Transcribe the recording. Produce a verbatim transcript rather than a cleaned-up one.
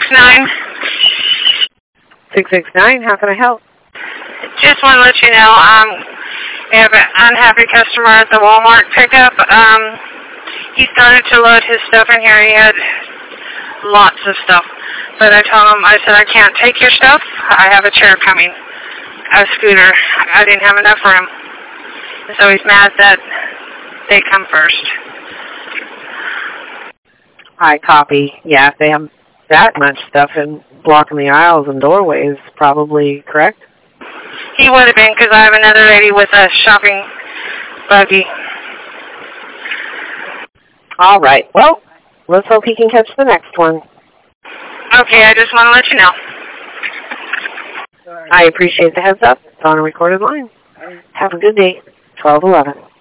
nine. six six nine, how can I help? Just want to let you know, um, we have an unhappy customer at the Walmart pickup. Um, he started to load his stuff in here. He had lots of stuff. But I told him, I said, I can't take your stuff. I have a chair coming, a scooter. I didn't have enough room. So he's mad that they come first. I copy. Yeah, if they have that much stuff and blocking the aisles and doorways, probably correct? He would have been, because I have another lady with a shopping buggy. All right. Well, let's hope he can catch the next one. Okay, I just want to let you know. I appreciate the heads up. It's on a recorded line. Have a good day. twelve eleven.